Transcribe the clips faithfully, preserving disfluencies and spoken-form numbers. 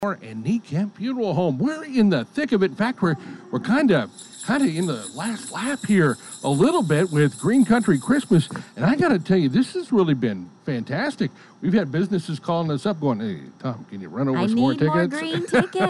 And Neat Camp Funeral Home. We're in the thick of it. In fact, we're we're kind of kind of in the last lap here a little bit with Green Country Christmas. And I got to tell you, this has really been fantastic. We've had businesses calling us up going, hey, Tom, can you run over I some more need tickets? more green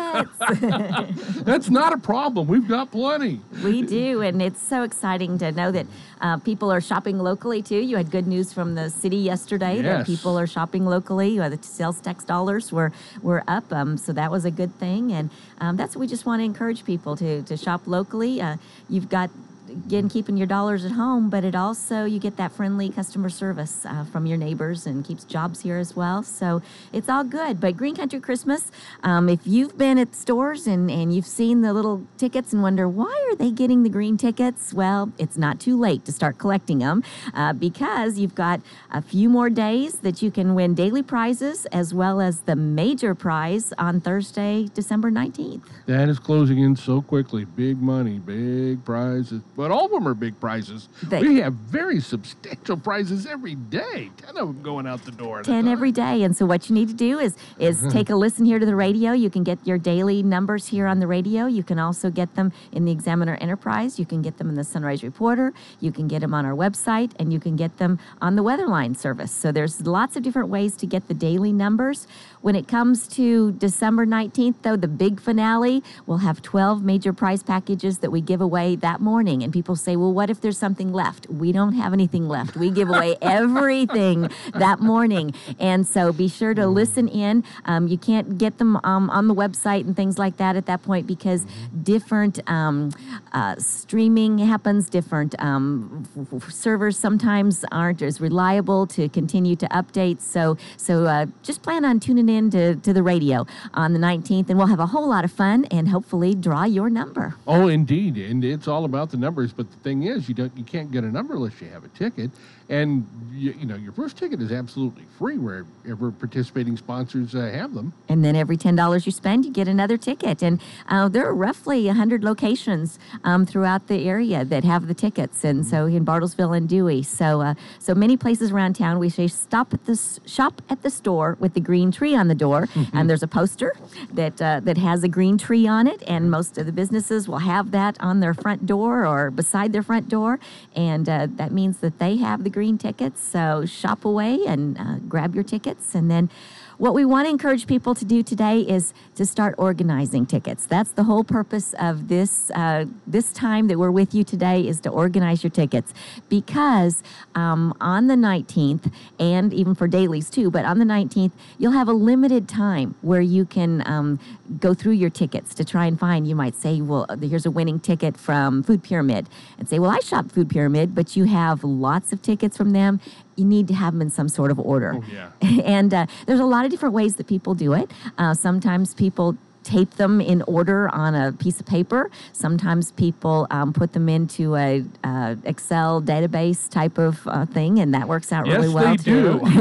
tickets. That's not a problem. We've got plenty. We do, and it's so exciting to know that uh, people are shopping locally, too. You had good news from the city yesterday Yes. that people are shopping locally. Uh, the sales tax dollars were, were up, um, so that was a good thing. And um, that's what we just want to encourage people to, to shop locally. Uh, you've got again, keeping your dollars at home, but it also, you get that friendly customer service uh, from your neighbors and keeps jobs here as well. So it's all good. But Green Country Christmas, um, if you've been at stores and, and you've seen the little tickets and wonder, why are they getting the green tickets? Well, it's not too late to start collecting them uh, because you've got a few more days that you can win daily prizes as well as the major prize on Thursday, December nineteenth. That is closing in so quickly. Big money, big prizes. But all of them are big prizes. They, we have very substantial prizes every day. Ten of them going out the door. Ten every day. And so what you need to do is is take a listen here to the radio. You can get your daily numbers here on the radio. You can also get them in the Examiner Enterprise. You can get them in the Sunrise Reporter. You can get them on our website, and you can get them on the Weatherline service. So there's lots of different ways to get the daily numbers. When it comes to December nineteenth, though, the big finale, we'll have twelve major prize packages that we give away that morning. And people say, well, what if there's something left? We don't have anything left. We give away everything that morning. And so be sure to listen in. Um, you can't get them um, on the website and things like that at that point because different um, uh, streaming happens, different um, f- f- servers sometimes aren't as reliable to continue to update. So so uh, just plan on tuning in to, to the radio on the nineteenth, and we'll have a whole lot of fun and hopefully draw your number. Oh, indeed. And it's all about the numbers. But the thing is, you don't, you can't get a number unless you have a ticket. And, you, you know, your first ticket is absolutely free wherever participating sponsors uh, have them. And then every ten dollars you spend, you get another ticket. And uh, there are roughly one hundred locations um, throughout the area that have the tickets. And so in Bartlesville and Dewey. So uh, so many places around town, we say stop at the, shop at the store with the green tree on the door. Mm-hmm. And there's a poster that, uh, that has a green tree on it. And most of the businesses will have that on their front door or beside their front door. And uh, that means that they have the green tickets. So shop away and uh, grab your tickets. And then what we want to encourage people to do today is to start organizing tickets. That's the whole purpose of this uh, this time that we're with you today, is to organize your tickets. Because um, on the nineteenth, and even for dailies too, but on the nineteenth, you'll have a limited time where you can um, go through your tickets to try and find. You might say, well, here's a winning ticket from Food Pyramid. And say, well, I shop Food Pyramid, but you have lots of tickets from them. You need to have them in some sort of order. Oh, yeah. And uh, there's a lot of different ways that people do it. Uh, sometimes people tape them in order on a piece of paper. Sometimes people um, put them into a uh, Excel database type of uh, thing, and that works out yes, really well they too. do.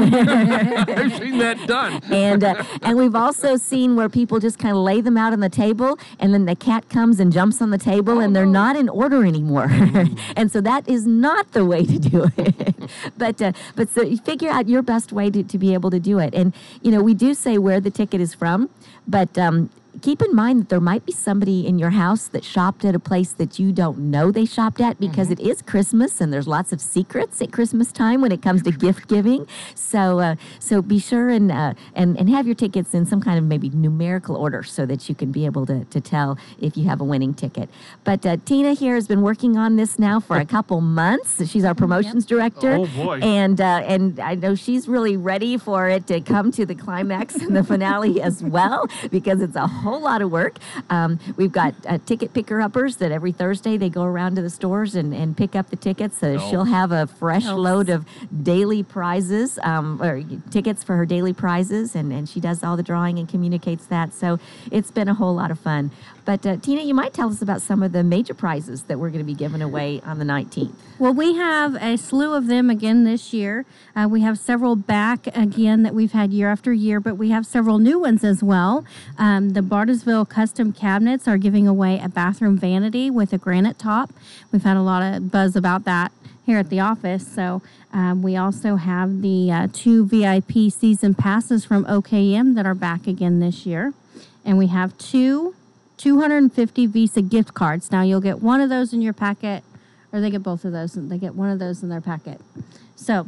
I've seen that done. and uh, and we've also seen where people just kind of lay them out on the table, and then the cat comes and jumps on the table, oh, and they're no. not in order anymore. Mm. And so that is not the way to do it. but uh, but so you figure out your best way to, to be able to do it. And you know, we do say where the ticket is from, but um, keep in mind that there might be somebody in your house that shopped at a place that you don't know they shopped at, because mm-hmm. it is Christmas and there's lots of secrets at Christmas time when it comes to gift giving. So uh, so be sure and, uh, and and have your tickets in some kind of maybe numerical order so that you can be able to, to tell if you have a winning ticket. But uh, Tina here has been working on this now for a couple months. She's our promotions yep. director. Oh, boy. And, uh, and I know she's really ready for it to come to the climax and the finale as well, because it's a whole lot of work. Um, we've got uh, ticket picker-uppers that every Thursday they go around to the stores and, and pick up the tickets. So no. she'll have a fresh Helps. load of daily prizes, um, or tickets for her daily prizes, and, and she does all the drawing and communicates that. So it's been a whole lot of fun. But uh, Tina, you might tell us about some of the major prizes that we're going to be giving away on the nineteenth. Well, we have a slew of them again this year. Uh, we have several back again that we've had year after year, but we have several new ones as well. Um, the Bartlesville Custom Cabinets are giving away a bathroom vanity with a granite top. We've had a lot of buzz about that here at the office. So um, we also have the uh, two V I P season passes from O K M that are back again this year. and we have two two hundred fifty Visa gift cards. Now, you'll get one of those in your packet, or they get both of those, and they get one of those in their packet. So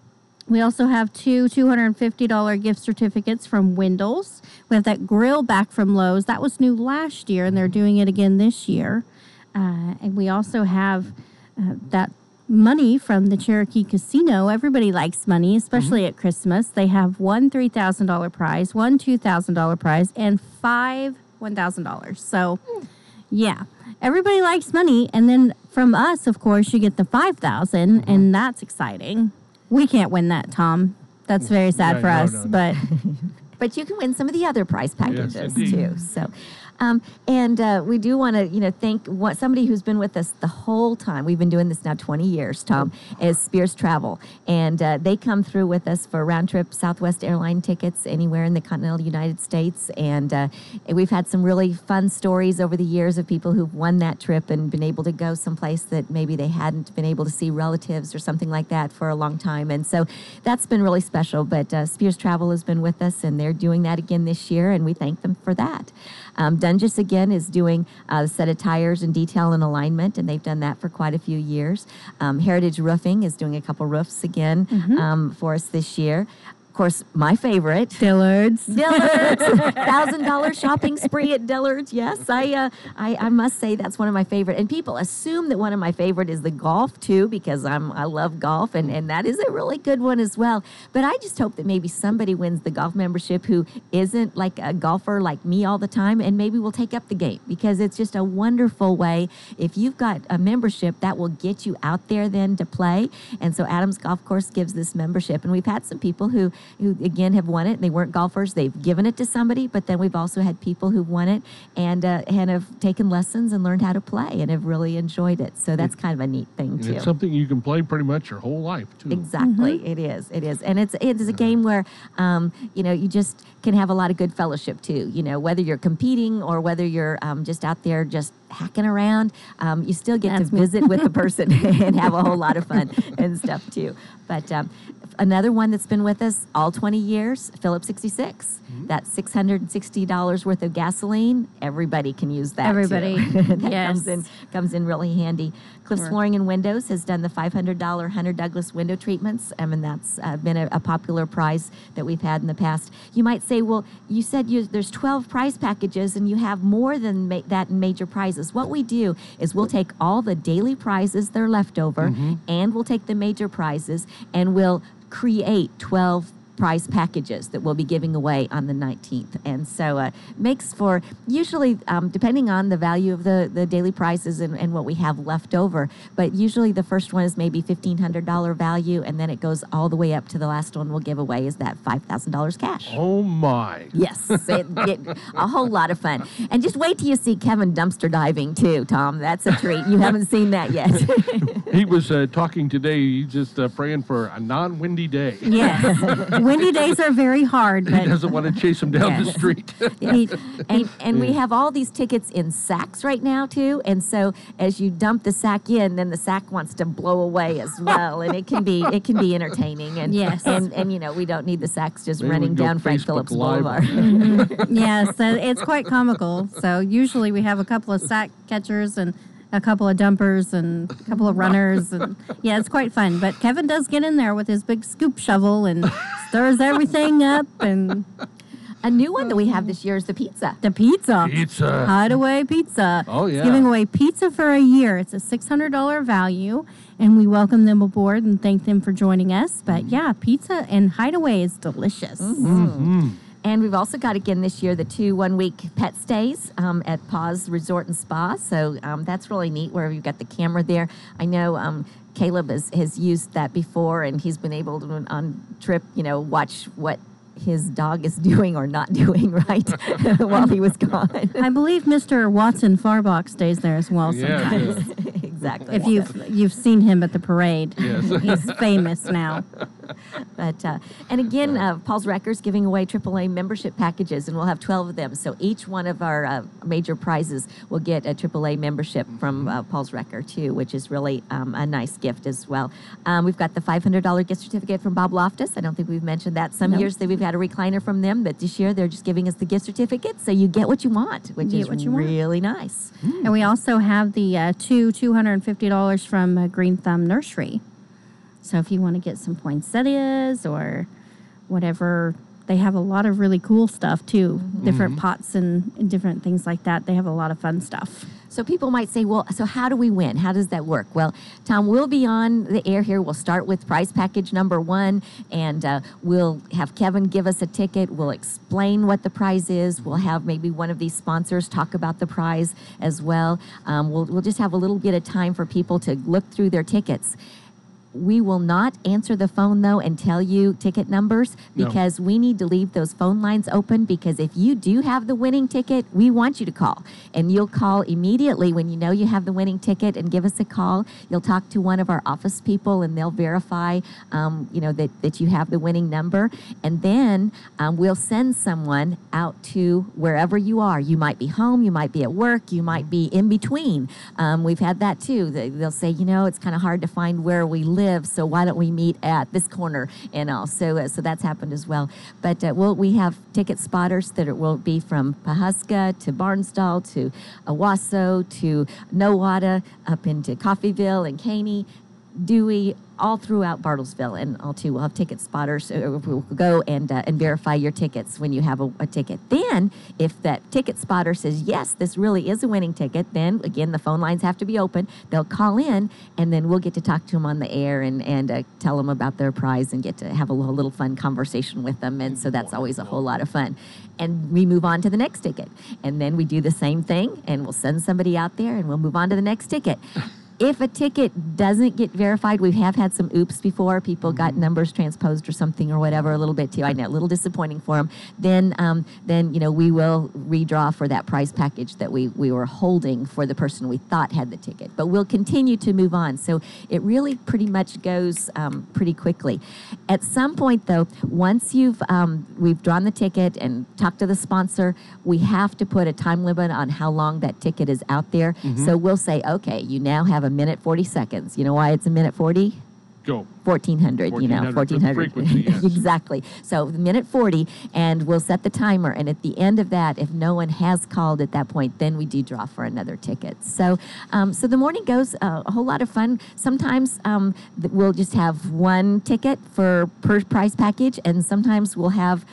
we also have two two hundred fifty dollars gift certificates from Wendell's. We have that grill back from Lowe's. That was new last year, and they're doing it again this year. Uh, and we also have uh, that money from the Cherokee Casino. Everybody likes money, especially mm-hmm. at Christmas. They have one three thousand dollars prize, one two thousand dollars prize, and five one thousand dollars. So, yeah, everybody likes money. And then from us, of course, you get the five thousand dollars, mm-hmm. and that's exciting. We can't win that, Tom. That's very sad yeah, for no, us, no, no. but but you can win some of the other prize packages yes, too. So, um, and uh, we do want to, you know, thank what, somebody who's been with us the whole time. We've been doing this now twenty years, Tom, is Spears Travel, and uh, they come through with us for round trip Southwest airline tickets anywhere in the continental United States, and uh, we've had some really fun stories over the years of people who've won that trip and been able to go someplace that maybe they hadn't been able to see relatives or something like that for a long time, and so that's been really special. But uh, Spears Travel has been with us, and they're doing that again this year, and we thank them for that. Um, Dungus, again, is doing a set of tires and detail and alignment, and they've done that for quite a few years. Um, Heritage Roofing is doing a couple roofs again mm-hmm. um, for us this year. Of course, my favorite. Dillard's. Dillard's. one thousand dollars shopping spree at Dillard's. Yes, I, uh, I I must say that's one of my favorite. And people assume that one of my favorite is the golf, too, because I'm, I love golf, and, and that is a really good one as well. But I just hope that maybe somebody wins the golf membership who isn't like a golfer like me all the time, and maybe we'll take up the game, because it's just a wonderful way. If you've got a membership, that will get you out there then to play. And so Adams Golf Course gives this membership. And we've had some people who who again have won it, and they weren't golfers. They've given it to somebody, but then we've also had people who've won it and uh, and have taken lessons and learned how to play and have really enjoyed it. So that's kind of a neat thing and too. It's something you can play pretty much your whole life too. Exactly, mm-hmm. it is. It is, and it's it's a game where um, you know you just can have a lot of good fellowship too. You know, whether you're competing or whether you're um, just out there just hacking around, um, you still get That's to me. visit with the person and have a whole lot of fun and stuff too. But um, another one that's been with us all twenty years, Phillips sixty-six. Mm-hmm. That's six hundred sixty dollars worth of gasoline. Everybody can use that. Everybody, too. that yes. comes in comes in really handy. Cliffs Sure. Flooring and Windows has done the five hundred dollars Hunter Douglas window treatments. I mean, that's uh, been a, a popular prize that we've had in the past. You might say, well, you said you, there's twelve prize packages and you have more than ma- that in major prizes. What we do is we'll take all the daily prizes that are left over, mm-hmm. and we'll take the major prizes, and we'll create twelve prize packages that we'll be giving away on the nineteenth. And so uh, makes for, usually, um, depending on the value of the, the daily prizes and, and what we have left over, but usually the first one is maybe fifteen hundred dollars value, and then it goes all the way up to the last one we'll give away is that five thousand dollars cash. Oh, my. Yes, it, it, a whole lot of fun. And just wait till you see Kevin dumpster diving, too, Tom. That's a treat. You haven't seen that yet. He was uh, talking today, he's just uh, praying for a non-windy day. Yes. Windy days are very hard, but He doesn't want to chase him down Yes. the street. Yes. And, and we have all these tickets in sacks right now, too. And so as you dump the sack in, then the sack wants to blow away as well. And it can be it can be entertaining. And, Yes. and, and you know, we don't need the sacks just Maybe we running can go down Frank Facebook Phillips Live. Boulevard. mm-hmm. yes, uh, it's quite comical. So usually we have a couple of sack catchers and a couple of dumpers and a couple of runners, and yeah, it's quite fun. But Kevin does get in there with his big scoop shovel and stirs everything up. And A new one that we have this year is the pizza. the pizza, Pizza. Hideaway Pizza. Oh, yeah. It's giving away pizza for a year. It's a six hundred dollars value, and we welcome them aboard and thank them for joining us. But yeah, pizza and Hideaway is delicious. Mm-hmm. And we've also got, again, this year, the two one-week pet stays um, at Paws Resort and Spa. So um, that's really neat, where you've got the camera there. I know um, Caleb has, has used that before, and he's been able to, on trip, you know, watch what his dog is doing or not doing, right, while he was gone. I believe Mister Watson Farbach stays there as well Yeah, sometimes. yeah. Exactly. If you've you've seen him at the parade, Yes. he's famous now. But uh, and again, uh, Paul's Wrecker's giving away triple A membership packages, and we'll have twelve of them. So each one of our uh, major prizes will get a triple A membership from uh, Paul's Wrecker too, which is really um, a nice gift as well. Um, we've got the five hundred dollars gift certificate from Bob Loftus. I don't think we've mentioned that. Some Nope. years that we've had a recliner from them, but this year they're just giving us the gift certificate, so you get what you want, which Get is what you want. really nice. And we also have the uh, two two hundred fifty dollars from uh, Green Thumb Nursery. So if you want to get some poinsettias or whatever, they have a lot of really cool stuff too. Different pots and, and different things like that. They have a lot of fun stuff. So people might say, well, so how do we win? How does that work? Well, Tom, we'll be on the air here. We'll start with prize package number one, and uh, we'll have Kevin give us a ticket. We'll explain what the prize is. We'll have maybe one of these sponsors talk about the prize as well. Um, we'll, we'll just have a little bit of time for people to look through their tickets. We will not answer the phone, though, and tell you ticket numbers No. because we need to leave those phone lines open, because if you do have the winning ticket, we want you to call. And you'll call immediately when you know you have the winning ticket and give us a call. You'll talk to one of our office people, and they'll verify, um, you know, that, that you have the winning number. And then um, we'll send someone out to wherever you are. You might be home, you might be at work, you might be in between. Um, we've had that, too. They- They'll say, you know, it's kind of hard to find where we live. So why don't we meet at this corner and all? So, uh, so that's happened as well. But uh, we'll, we have ticket spotters that it will be from Pahuska to Barnsdall to Owasso to Nowata up into Coffeyville and Caney, Dewey, all throughout Bartlesville, and all too. We'll have ticket spotters who will go and uh, and verify your tickets when you have a, a ticket. Then, if that ticket spotter says, yes, this really is a winning ticket, then again, the phone lines have to be open. They'll call in, and then we'll get to talk to them on the air and, and uh, tell them about their prize and get to have a little, little fun conversation with them. And so that's always a whole lot of fun. And we move on to the next ticket. And then we do the same thing, and we'll send somebody out there, and we'll move on to the next ticket. If a ticket doesn't get verified, we have had some oops before. People got numbers transposed or something or whatever, a little bit too. I know, a little disappointing for them. Then, um, then you know, we will redraw for that prize package that we, we were holding for the person we thought had the ticket. But we'll continue to move on. So it really pretty much goes um, pretty quickly. At some point, though, once you've um, we've drawn the ticket and talked to the sponsor, we have to put a time limit on how long that ticket is out there. So we'll say, okay, you now have a minute forty seconds. You know why it's a minute forty? Go. fourteen hundred, you know, fourteen hundred fourteen hundred. frequency, yes. Exactly. So minute forty, and we'll set the timer. And at the end of that, if no one has called at that point, then we do draw for another ticket. So, um, so the morning goes uh, a whole lot of fun. Sometimes um, th- we'll just have one ticket for per prize package, and sometimes we'll have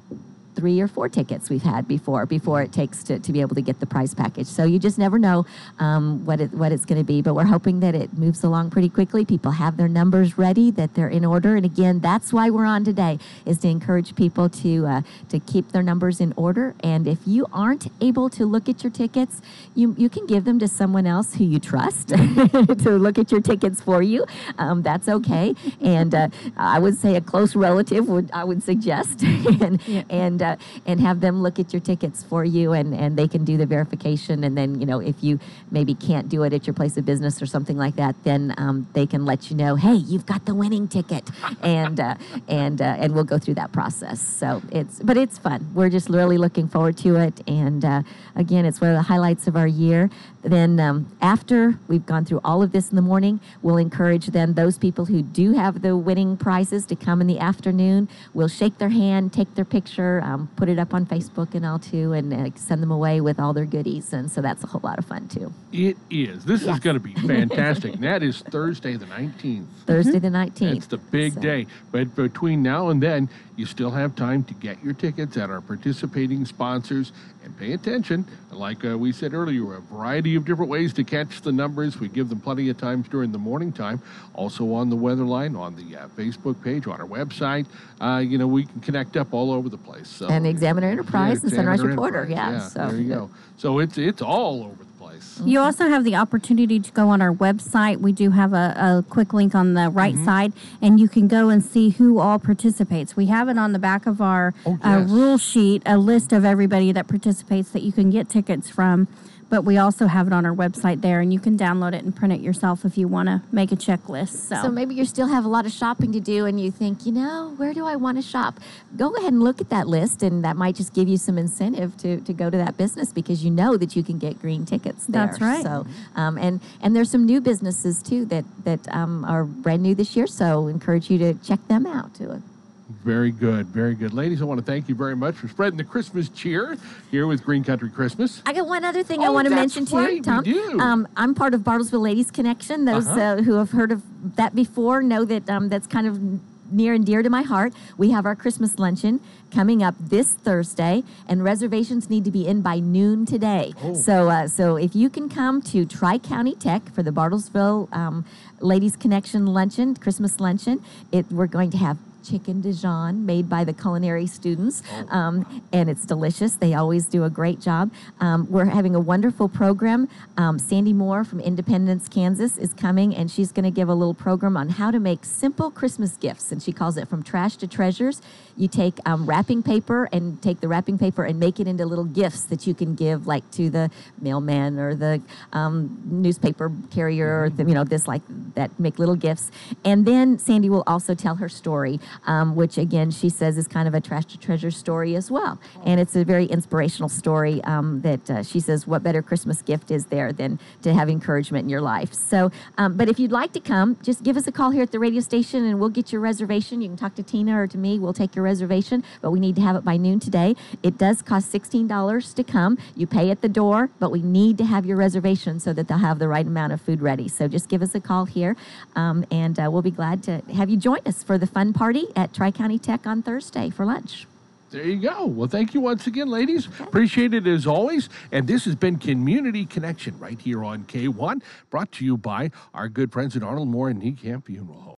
three or four tickets we've had before before it takes to, to be able to get the prize package. So you just never know um, what it what it's going to be, but we're hoping that it moves along pretty quickly. People have their numbers ready, that they're in order, and again, that's why we're on today, is to encourage people to uh, to keep their numbers in order. And if you aren't able to look at your tickets, you you can give them to someone else who you trust to look at your tickets for you. Um, that's okay. And uh, I would say a close relative would I would suggest, and Yeah. and uh, and have them look at your tickets for you, and, and they can do the verification. And then, you know, if you maybe can't do it at your place of business or something like that, then um, they can let you know, hey, you've got the winning ticket, and uh, and uh, and we'll go through that process. So it's but it's fun. We're just really looking forward to it. And uh, again, it's one of the highlights of our year. Then um, after we've gone through all of this in the morning, we'll encourage then those people who do have the winning prizes to come in the afternoon. We'll shake their hand, take their picture, um, put it up on Facebook and all too, and uh, send them away with all their goodies. And so that's a whole lot of fun too. It is. This is going to be fantastic. And that is Thursday the nineteenth. Thursday the nineteenth. It's the big So- day. But between now and then, you still have time to get your tickets at our participating sponsors and pay attention. Like uh, we said earlier, a variety of different ways to catch the numbers. We give them plenty of times during the morning time. Also on the weather line, on the uh, Facebook page, on our website. Uh, you know, we can connect up all over the place. So, And Examiner Enterprise and Sunrise Examiner Reporter, Enterprise, yeah, so- there you go. So it's it's all over the place. You also have the opportunity to go on our website. We do have a, a quick link on the right side, and you can go and see who all participates. We have it on the back of our Oh, uh, yes. rule sheet, a list of everybody that participates that you can get tickets from. but we also have it on our website there, and you can download it and print it yourself if you want to make a checklist. So, So maybe you still have a lot of shopping to do and you think, you know, where do I want to shop? Go ahead and look at that list, and that might just give you some incentive to, to go to that business because you know that you can get green tickets there. That's right. So, um, and, and there's some new businesses too that, that um, are brand new this year, so encourage you to check them out too. Very good, very good. Ladies, I want to thank you very much for spreading the Christmas cheer here with Green Country Christmas. I got one other thing I Oh, want to that's mention right, too, we Tom. do. Um, I'm part of Bartlesville Ladies Connection. Those Uh-huh. uh, who have heard of that before know that um, that's kind of near and dear to my heart. We have our Christmas luncheon coming up this Thursday, and reservations need to be in by noon today. Oh. So, uh, so if you can come to Tri-County Tech for the Bartlesville um, Ladies Connection luncheon, Christmas luncheon, it we're going to have chicken Dijon made by the culinary students, Oh. um, and it's delicious. They always do a great job. Um, we're having a wonderful program. Um, Sandy Moore from Independence, Kansas is coming, and she's going to give a little program on how to make simple Christmas gifts, and she calls it From Trash to Treasures. You take um, wrapping paper and take the wrapping paper and make it into little gifts that you can give, like to the mailman or the um, newspaper carrier, or the, you know, this like that. Make little gifts, and then Sandy will also tell her story. Um, which again she says is kind of a trash to treasure story as well, and it's a very inspirational story um, that uh, she says what better Christmas gift is there than to have encouragement in your life. So um, but if you'd like to come, just give us a call here at the radio station and we'll get your reservation. You can talk to Tina or to me, we'll take your reservation, but we need to have it by noon today. It does cost sixteen dollars to come. You pay at the door, but we need to have your reservation so that they'll have the right amount of food ready. So just give us a call here, um, and uh, we'll be glad to have you join us for the fun party at Tri-County Tech on Thursday for lunch. There you go. Well, thank you once again, ladies. Appreciate it as always. And this has been Community Connection right here on K one, brought to you by our good friends at Arnold Moore and Niekamp Funeral Home.